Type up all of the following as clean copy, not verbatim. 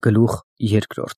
Գլուխ երկրորդ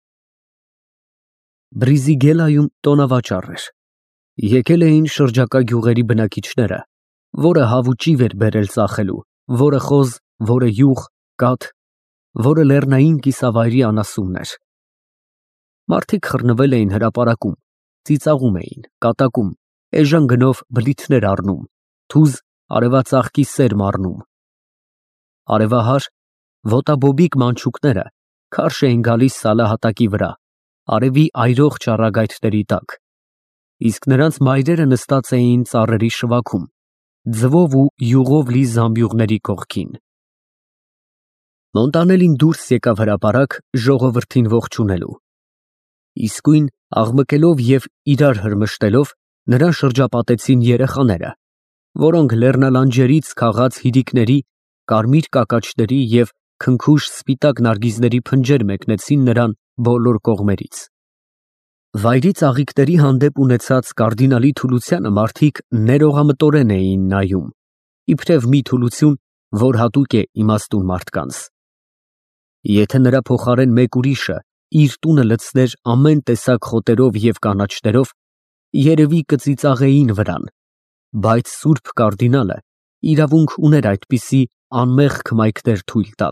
Բրիզիգելայում տոնավաճառ էր։ Եկել էին շրջակա գյուղերի բնակիչները, որը հավուճի էր բերել ծախելու, որը խոզ, որը յուղ, կաթ, որը լեռնային կիսավայրի անասունն էր։ Մարդիկ խռնվել էին հրապարակում, ծիծաղում էին, կատակում, էժան գնով բլիթներ առնում, թուզ արևածաղկի սերմ առնում։ Արևահար, ոտաբոբիկ մանչուկները քարշ էին գալիս սալահատակի վրա, արևի այրող ճառագայթների տակ, իսկ նրանց մայրերը նստած էին ծառերի շվաքում, ձվով ու յուղով լի զամբյուղների կողքին։ Մոնտանելին դուրս եկավ հրապարակ ժողովրդին ողջունելու։ Իսկույն աղմկելով և իրար հրմշտելով նրան շրջապատեցին երեխաները, որոնք լեռնալանջերից քաղած հիրիկների, կարմիր կակաչների և քնքուշ սպիտակ նարգիզների փնջեր մեկնեցին նրան բոլոր կողմերից։ Վայրի ծաղիկների հանդեպ ունեցած կարդինալի թուլությանը մարդիկ ներողամտորեն էին նայում, իբրև մի թուլություն, որ հատուկ է իմաստուն մարդկանց։ Եթե նրա փոխարեն մեկ ուրիշը իր տունը լցներ ամեն տեսակ խոտերով և կանաչներով, երևի կծիծաղեին վրան, բայց սուրբ կարդինալը իրավունք ուներ այդպիսի անմեղ քմայքներ թույլ տալ։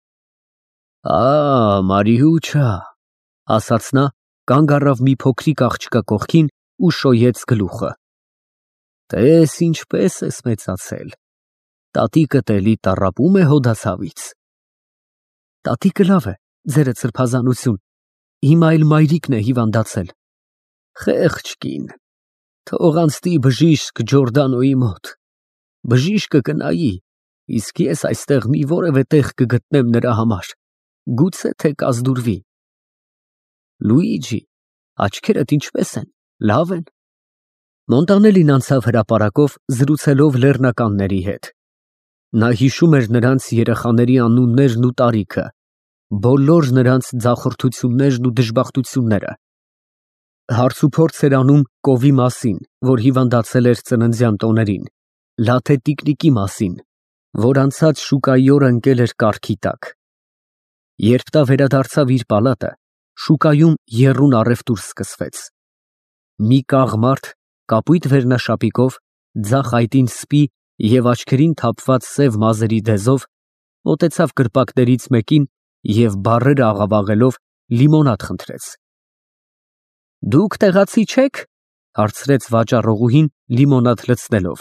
Մարիուչա, ասաց նա, կանգ առավ մի փոքրիկ աղջկա կողքին ու շոյեց գլուխը։ Տես ինչպես ես մեծացել, տատիկդ էլի տառապում է հոդացավից։ Տատիկը լավ է, ձերդ սրբազանություն, հիմա էլ մայրիկն է հիվանդացել։ Խեղճ կին, թող անցնի բժիշկ Ջորդանոյի մոտ, բժիշկը կնայի, իսկ ես այստեղ մի որևէ տեղ կգտնեմ նրա համար, գուցե թե կազդուրվի։ Լուիջի, աչքերդ ինչպես են, լավ են։ Մոնտանելին անցավ հրապարակով, զրուցելով լեռնականների հետ։ Նա հիշում էր նրանց երեխաների անուններն ու տարիքը, բոլոր նրանց ձախորդություններն ու դժբախտությունները։ Հարցուփորձ էր անում կովի մասին, որ հիվանդացել էր ծննդյան տոներին, լաթե տիկնիկի մասին, որ անցած շուկայի օրը ընկել էր կառքի տակ։ Երբ նա վերադարձավ իր պալատը, շուկայում եռուն առևտուր սկսվեց։ Մի կաղ մարդ, կապույտ վերնաշապիկով, ձախ այտին սպի և աչքերին թափված սև մազերի դեզով, մոտեցավ կրպակներից մեկին և բառերը աղավաղելով լիմոնադ խնդրեց։ Դուք տեղացի չե՞ք, հարցրեց վաճառողուհին լիմոնադ լցնելով։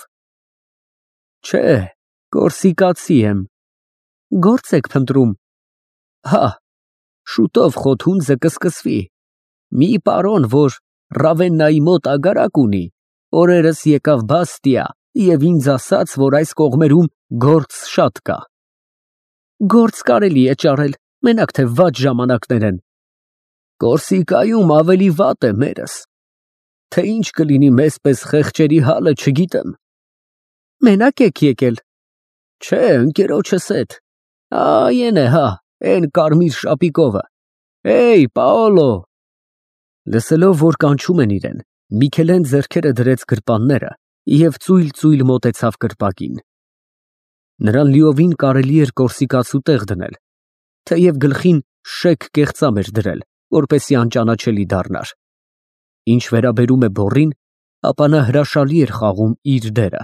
Չէ, կորսիկացի եմ։ Գործ եք փնտրում։ Հա, շուտով խոթունձը կսկսվի։ Մի պարոն, որ Ռավեննայի մոտ ագարակ ունի, օրերս եկավ Բաստիա և ինձ ասաց, որ այս կողմերում գործ շատ կա։ Գործ կարելի է ճարել, մենակ թե վատ ժամանակներ են։ Կորսիկայում ավելի վատ է մերս։ Թե ինչ կլինի մեզ պես խեղճերի հալը չգիտեմ։ Մենակ եք եկել։ Չէ, ընկերոջս հետ։ Այն է, հա, էն կարմիր շապիկովը։ Էյ, Պաոլո։ Լսելով, որ կանչում են իրեն, Միքելեն ձեռքերը դրեց գրպանները և ծույլ մոտեցավ կրպակին։ Նրան լիովին կարելի էր կորսիկացու տեղ դնել, թեև գլխին շեկ կեղծամ էր դրել, որպեսզի անճանաչելի դառնար։ Ինչ վերաբերում է բոռին, ապա նա հրաշալի էր խաղում իր դերը։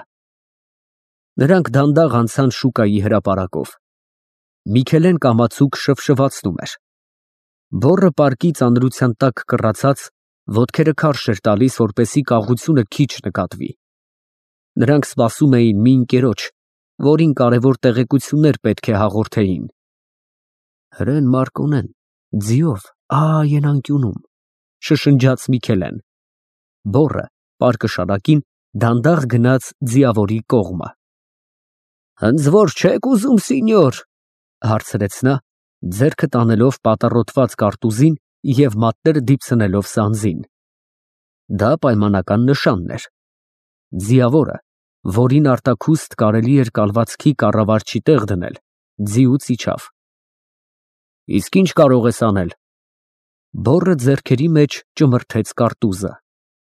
Նրանք դանդաղ անցան շուկայի հրապարակով։ Միքելեն կամացուկ շվշվացնում էր։ Բոռը պարկի ծանրության տակ կռացած, ոտքերը քարշ էր տալիս, որպեսզի կաղությունը քիչ նկատվի։ Նրանք սպասում էին մի ընկերոջ, որին կարևոր տեղեկություններ պետք է հաղորդեին։ Հրեն Մարկոնեն, ձիով, այն անկյունում, շշնջաց Միքելեն։ Բոռը, պարկը շարակին, դանդաղ գնաց ձիավորի կողմը։ Հենց որ չեք ուզում, սինյոր, հարցրեց նա, ձեռքը տանելով պատառոտված կարտուզին և մատները դիպցնելով սանձին։ Դա պայմանական նշանն էր։ Ձիավորը, որին արտաքուստ կարելի էր կալվածքի կառավարչի տեղ դնել, ձիուց իջավ։ Իսկ ինչ կարող ես անել։ Բոռը ձեռքերի մեջ ճմրթեց կարտուզը։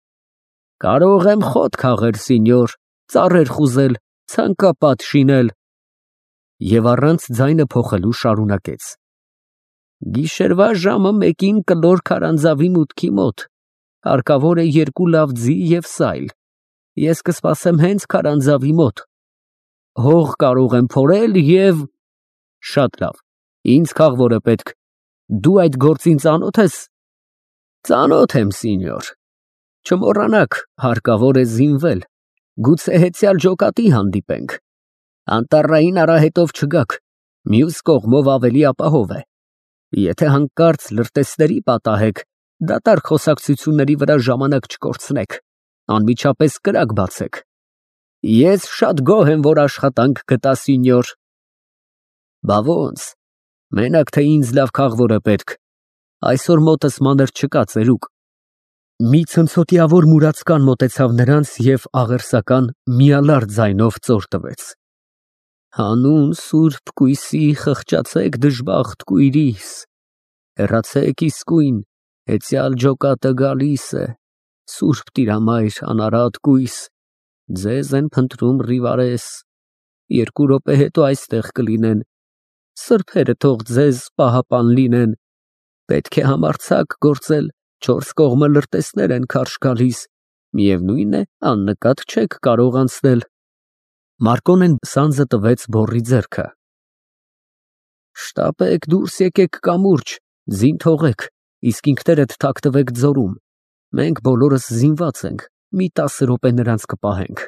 Կարող եմ խոտ քաղել, սինյոր, ծառեր խուզել, ցանկապատ շինել։ Եվ առանց ձայնը փոխելու շարունակեց։ Գիշերվա ժամը 1-ին կլոր քարանձավի մուտքի մոտ, հարկավոր է 2 լավ ձի և սայլ, ես կսպասեմ հենց քարանձավի մոտ, հող կարող եմ փորել և… Շատ լավ, ինձ քաղվորը պետք, դու այդ գործին ծանո՞թ ես։ Ծանոթ եմ, սինյոր, չմոռանաք, հարկավոր է զինվել, գուցե հեծյալ ջոկատի հանդիպենք, անտառային արահետով չգաք, մյուս կողմով ավելի ապահով է, եթե հանկարծ լրտեսների պատահեք, դատարկ խոսակցությունների վրա ժամանակ չկորցնեք, անմիջապես կրակ բացեք։ Ես շատ գոհ եմ, որ աշխատանք գտա, սինյոր։ Բա ոնց, մենակ թե ինձ լավ քաղվոր է պետք, այսօր մոտս մանր չկա ծերուկ։ Մի ցնցոտիավոր մուրացկան մոտեցավ նրանց և աղերսական միալար ձայնով ծոր տվեց. Հանուն սուրբ կույսի խղճացեք դժբախտ կույրիս, հեռացեք իսկույն, հեծյալ ջոկատը գալիս է, սուրբ տիրամայր անարատ կույս, ձեզ են փնտրում Ռիվարես, 2 րոպե հետո այստեղ կլինեն, սրբերը թող ձեզ պահապան լինեն, պետք է համարձակ գործել, 4 կողմը լրտեսներ են քարշ գալիս, միևնույն է, աննկատ չեք կարող անցնել։ Մարկոնեն սանձը տվեց բոռի ձեռքը։ Շտապեք, դուրս եկեք կամուրջ, ձին թողեք, իսկ ինքներդ թաքնվեք ձորում, մենք բոլորս զինված ենք, մի 10 րոպե նրանց կպահենք։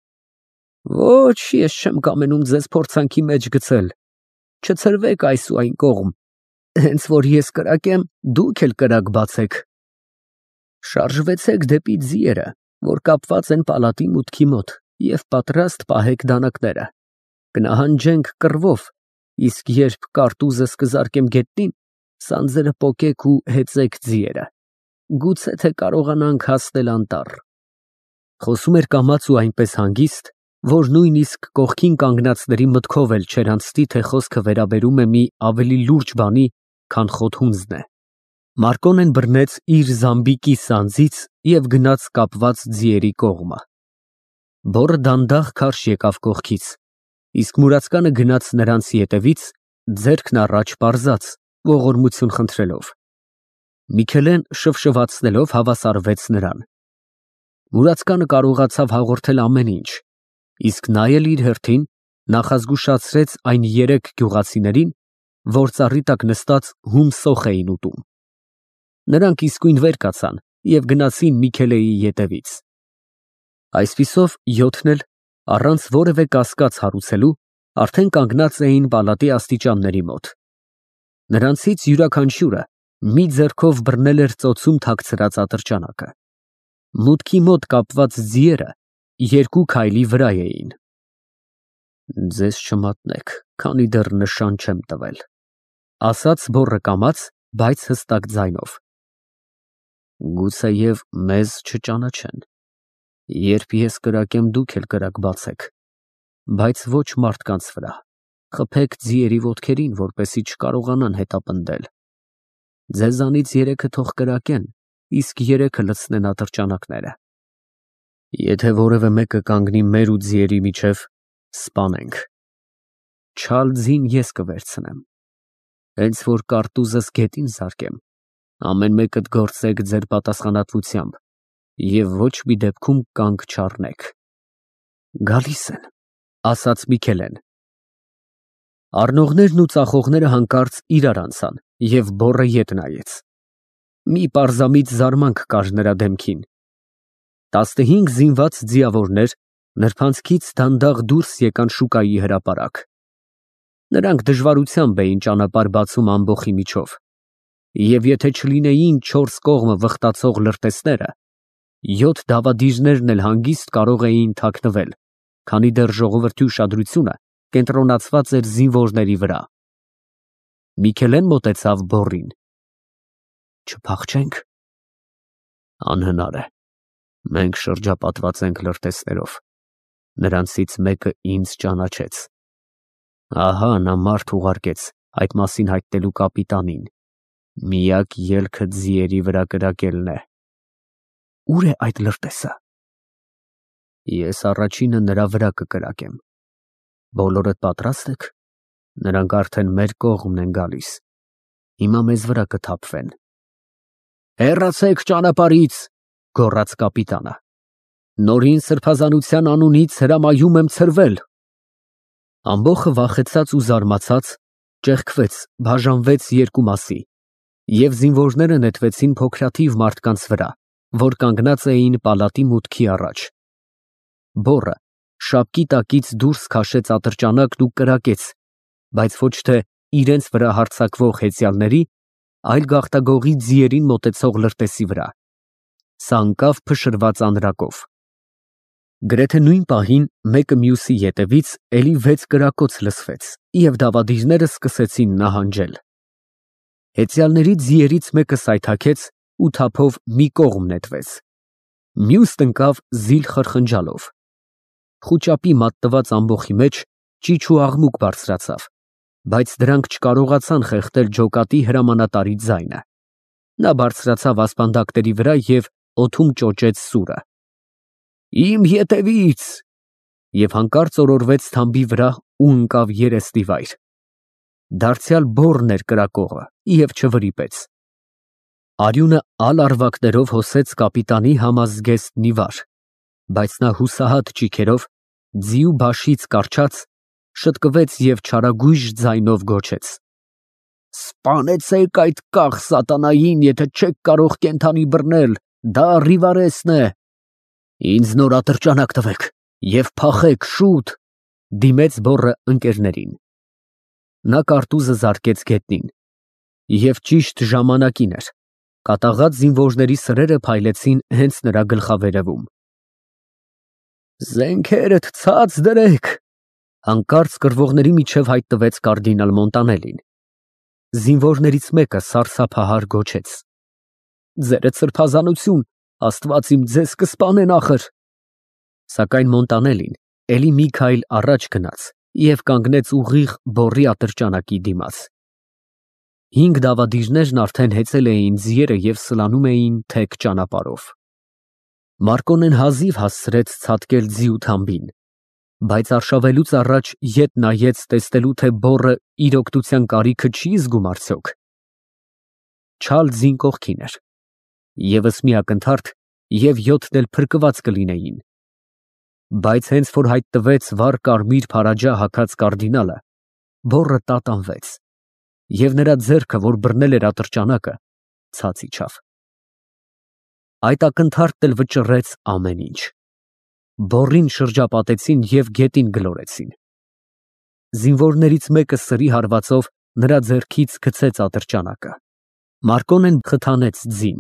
Ոչ, ես չեմ կամենում ձեզ փորձանքի մեջ գցել, չցրվեք այս ու այն կողմ, հենց որ ես կրակ եմ, դուք էլ կրակ բացեք։ Շարժվեցեք դեպի ձիերը, որ կապված են պալատի մուտքի մոտ, և պատրաստ պահեք դանակները, կնահանջենք կռվով, իսկ երբ կարտուզս կզարկեմ գետնին, սանձերը պոկեք ու հեծեք ձիերը, գուցե թե կարողանանք հասնել անտառ։ Խոսում էր կամաց ու այնպես հանգիստ, որ նույնիսկ կողքին կանգնածների մտքով էլ չէր անցնի, թե խոսքը վերաբերում է մի ավելի լուրջ բանի, քան խոթհունձն է։ Մարկոնեն բռնեց իր զամբիկի սանձից և գնաց կապված ձիերի կողմը։ Բոռը դանդաղ քարշ եկավ կողքից, իսկ մուրացկանը գնաց նրանց ետևից, ձեռքն առաջ պարզած, ողորմություն խնդրելով։ Միքելեն շվշվացնելով հավասարվեց նրան։ Մուրացկանը կարողացավ հաղորդել ամեն ինչ, իսկ նա էլ իր հերթին նախազգուշացրեց այն 3 գյուղացիներին, որ ծառի տակ նստած հում սոխ էին ուտում։ Նրանք իսկույն վեր կացան և գնացին Միքելեի ետևից։ Այսպիսով 7-ն էլ, առանց որևէ կասկած հարուցելու, արդեն կանգնած էին պալատի աստիճանների մոտ։ Նրանցից յուրաքանչյուրը մի ձեռքով բռնել էր ծոցում թաքցրած ատրճանակը։ Մուտքի մոտ կապված ձիերը 2 քայլի վրա էին։ Ձեզ չմատնեք, քանի դեռ նշան չեմ տվել, ասաց բոռը կամաց, բայց հստակ ձայնով։ Գուցեև մեզ չճանաչեն, երբ ես կրակ եմ, դուք էլ կրակ բացեք, բայց ոչ մարդկանց վրա, խփեք ձիերի ոտքերին, որպեսզի չկարողանան հետապնդել։ Ձեզանից 3-ը թող կրակեն, իսկ 3-ը լցնեն ատրճանակները։ Եթե որևէ մեկը կանգնի մեր ու ձիերի միջև, սպանենք։ Չալ ձին ես կվերցնեմ, հենց որ կարտուզս գետին զարկեմ, ամեն մեկդ գործեք ձեր պատասխանատվությամբ և ոչ մի դեպքում կանգ չառնեք։ Գալիս են, ասաց Միքելեն։ Առնողներն ու ծախողները հանկարծ իրար անցան, և բոռը ետ նայեց։ Մի պարզամիտ զարմանք կար նրա դեմքին։ 15 զինված ձիավորներ նրբանցքից դանդաղ դուրս եկան շուկայի հրապարակ։ Նրանք դժվարությամբ էին ճանապարհ բացում ամբոխի միջով, և եթե չլինեին 4 կողմը վխտացող լրտեսները, 7 դավադիրներն էլ հանգիստ կարող էին թաքնվել, քանի դեռ ժողովրդի ուշադրությունը կենտրոնացված էր զինվորների վրա։ Միքելեն մոտեցավ բոռին։ Չփախչե՞նք։ Անհնար է, մենք շրջապատված ենք լրտեսներով, նրանցից մեկը ինձ ճանաչեց։ Ահա նա մարդ ուղարկեց այդ մասին հայտնելու կապիտանին, միակ ելքը ձիերի վրա կրակելն է։ Ո՞ւր է այդ լրտեսը։ Ես առաջինը նրա վրա կկրակեմ։ Բոլորդ պատրաստ եք։ Նրանք արդեն մեր կողմն են գալիս։ Հիմա մեզ վրա կթափվեն։ Հեռացեք ճանապարհից, գոռաց կապիտանը։ Նորին սրբազանության անունից հրամայում եմ ցրվել։ Ամբոխը վախեցած ու զարմացած ճեղքվեց, բաժանվեց երկու մասի, և զինվորները նետվեցին փոքրաթիվ մարդկանց վրա, որ կանգնած էին պալատի մուտքի առաջ։ Բոռը շապկի տակից դուրս քաշեց ատրճանակն ու կրակեց, բայց ոչ թե իրենց վրա հարձակվող հեծյալների, այլ գաղտագողի ձիերին մոտեցող լրտեսի վրա։ Սա ընկավ փշրված անրակով։ Գրեթե նույն պահին մեկը մյուսի ետևից էլի 6 կրակոց լսվեց, և դավադիրները սկսեցին նահանջել։ Հեծյալների ձիերից մեկը սայթաքեց ու թափով մի կողմ նետվեց։ Մյուսն ընկավ զիլ խրխնջալով։ Խուճապի մատտված ամբոխի մեջ ճիչ ու աղմուկ բարձրացավ, բայց դրանք չկարողացան խեղդել ջոկատի հրամանատարի ձայնը։ Նա բարձրացավ ասպանդակների վրա և օդում ճոճեց սուրը. «Իմ ետևից!» և հանկարծ օրորվեց թամբի վրա ու ընկավ երեսնի վայր։ Դարձյալ բոռն էր կրակողը և չվրիպեց։ Արյունը ալ֊արվակներով հոսեց կապիտանի համազգեստն ի վար, բայց նա հուսահատ ճիգերով, ձիու բաշից կառչած, շտկվեց և չարագույժ ձայնով գոչեց. «Սպանեցեք այդ կախ սատանային, եթե չեք կարող կենդանի բռնել, դա Ռիվարեսն է։ Ինձ նոր ատրճանակ տվեք և փախեք շուտ», դիմեց բոռը ընկերներին։ Նա կարտուզը զարկեց գետնին, և ճիշտ ժամանակին էր, կատաղած զինվորների սրերը փայլեցին հենց նրա գլխավերևում։ «Զենքերդ ցած դրեք», հանկարծ կռվողների միջև հայտնվեց կարդինալ Մոնտանելին։ Զինվորներից մեկը սարսափահար գոչեց. «Ձերդ սրբազանություն, Աստված իմ, ձեզ կսպանեն ախր»։ Սակայն Մոնտանելին էլի մի քայլ առաջ գնաց և կանգնեց ուղիղ բոռի ատրճանակի դիմաց։ 5 դավադիրներն արդեն հեծել էին ձիերը և սլանում էին թեք ճանապարհով։ Մարկոնեն հազիվ հասցրեց ցատկել ձիու թամբին, բայց արշավելուց առաջ ետ նայեց տեսնելու, թե բոռը իր օգնության կարիքը չի զգում արդյոք։ Չալ ձին կողքին էր։ Եվս մի ակնթարթ, և 7-ն էլ փրկված կլինեին։ Բայց հենց որ հայտնվեց վառ կարմիր փարաջա հագած կարդինալը, բոռը տատանվեց, և նրա ձեռքը, որ բռնել էր ատրճանակը, ցած իջավ։ Այդ ակնթարթն էլ վճռեց ամեն ինչ։ Բոռին շրջապատեցին և գետին գլորեցին։ Զինվորներից մեկը սրի հարվածով նրա ձեռքից գցեց ատրճանակը։ Մարկոնեն խթանեց ձին։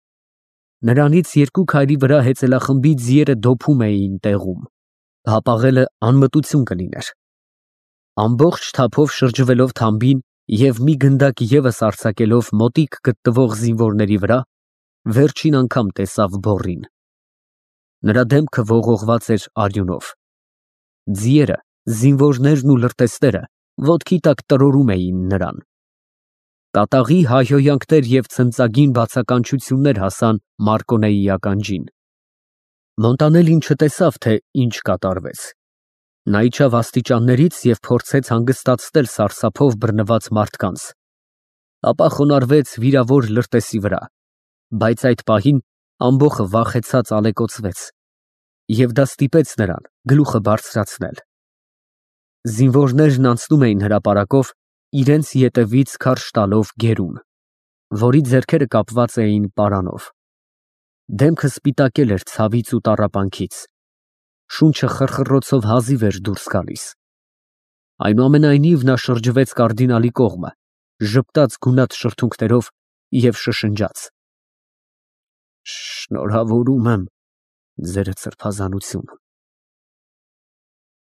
Նրանից 2 քայլի վրա հեծելախմբի ձիերը դոփում էին տեղում։ Հապաղելը անմտություն կլիներ։ Ամբողջ թափով շրջվելով թամբին և մի գնդակ ևս արձակելով մոտիկ գտնվող զինվորների վրա, վերջին անգամ տեսավ բոռին։ Նրա դեմքը ողողված էր արյունով։ Ձիերը, զինվորներն ու լրտեսները ոտքի տակ տրորում էին նրան։ Կատաղի հայհոյանքներ և ցնծագին բացականչություններ հասան Մարկոնեի ականջին։ Մոնտանելին չտեսավ, թե ինչ կատարվեց։ Նա իջավ աստիճաններից և փորձեց հանգստացնել սարսափով բռնված մարդկանց, ապա խոնարհվեց վիրավոր լրտեսի վրա, բայց այդ պահին ամբոխը վախեցած ալեկոծվեց, և դա ստիպեց նրան գլուխը բարձրացնել։ Զինվորներն անցնում էին հրապարակով, իրենց ետևից քարշ տալով գերուն, որի ձեռքերը կապված էին պարանով։ Դեմքը սպիտակել էր ցավից ու տառապանքից։ Շունչը խռխռոցով հազիվ էր դուրս գալիս։ Այնուամենայնիվ նա շրջվեց կարդինալի կողմը, ժպտաց գունատ շրթունքներով և շշնջաց. «Շնորհավորում եմ, ձերդ սրբազանություն»։